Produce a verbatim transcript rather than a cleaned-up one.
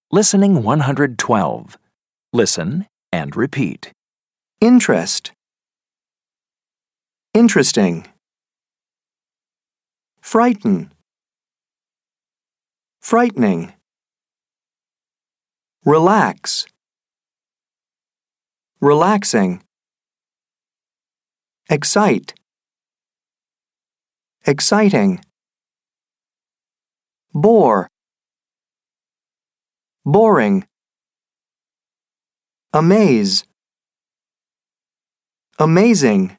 Listening one hundred twelve. Listen and repeat. Interest. Interesting. Frighten. Frightening. Relax. Relaxing. Excite. Exciting. Bore. Boring. Amaze. Amazing.